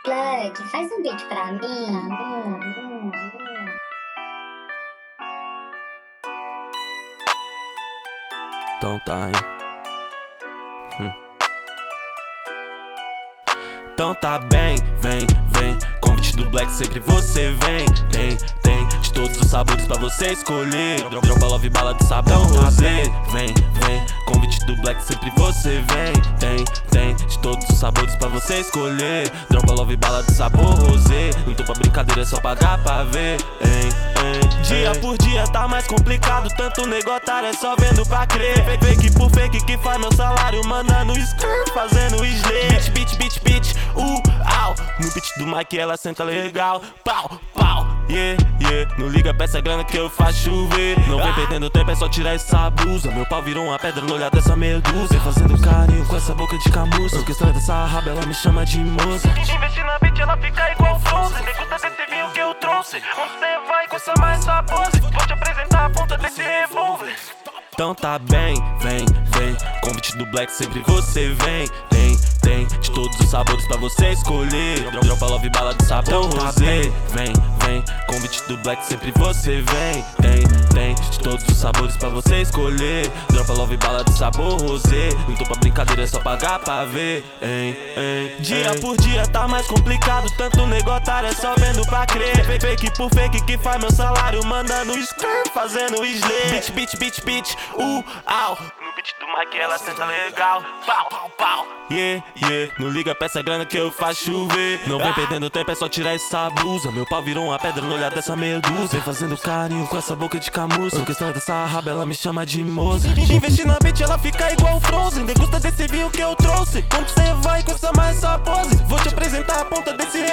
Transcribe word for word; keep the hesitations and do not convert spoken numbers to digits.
Plug, faz um beat pra mim. Então tá, hein? Hum. Então tá bem, vem, vem. Convite do Black, sempre você vem. Tem, tem, de todos os sabores pra você escolher. Dropa love, bala de sabão, rosé. Vem, vem, convite do Black, sempre você vem. Tem, tem, de todos os sabores pra você escolher. Dropa love, bala de sabor, rosé. Não tô pra brincadeira, é só pagar pra ver. Hein, hein, dia hein. Por dia tá mais complicado, tanto negotário é só vendo pra crer. Fake por fake que faz meu salário, mandando skirt, fazendo slay. Beat, beat, beat, beat, uh, au. No beat do Mike ela senta legal. Pau, pau, yeah, yeah. Não liga pra essa grana que eu faço chover. Não vem perdendo tempo, é só tirar essa blusa. Meu pau virou uma pedra no olhar dessa medusa. Fazendo carinho com essa boca de camuça. Porque história dessa raba ela me chama de moça. Investir na beat ela fica igual Frozen. Degusta desse vinho que eu trouxe. Onde cê vai com essa mais sua pose? Vou te apresentar a ponta desse revólver. Então tá bem, vem, vem. Convite do Black, sempre você vem. Tem, tem, de todos os sabores pra você escolher. Dropa love, bala de sabor, rosé. Vem, vem, convite do Black, sempre você vem. Tem, tem, de todos os sabores pra você escolher. Dropa love, bala de sabor, rosé. Não tô pra brincadeira, é só pagar pra ver. Hein, hein, dia hein. Por dia tá mais complicado, tanto negotário é só vendo pra crer. Fake por fake que faz meu salário, mandando skirt, fazendo slay. Beat, beat, beat, beat, uh, au. No beat do Mike ela senta legal. Pau, pau, pau. Yeah, yeah, não liga pra essa grana que eu faço chover. Não vem perdendo tempo, é só tirar essa blusa. Meu pau virou uma pedra no olhar dessa medusa. Vem fazendo carinho com essa boca de camuça. Porque história dessa raba ela me chama de moça. Investir na beat ela fica igual Frozen. Degusta desse vinho que eu trouxe. Onde cê vai com essa mais sua pose? Vou te apresentar a ponta desse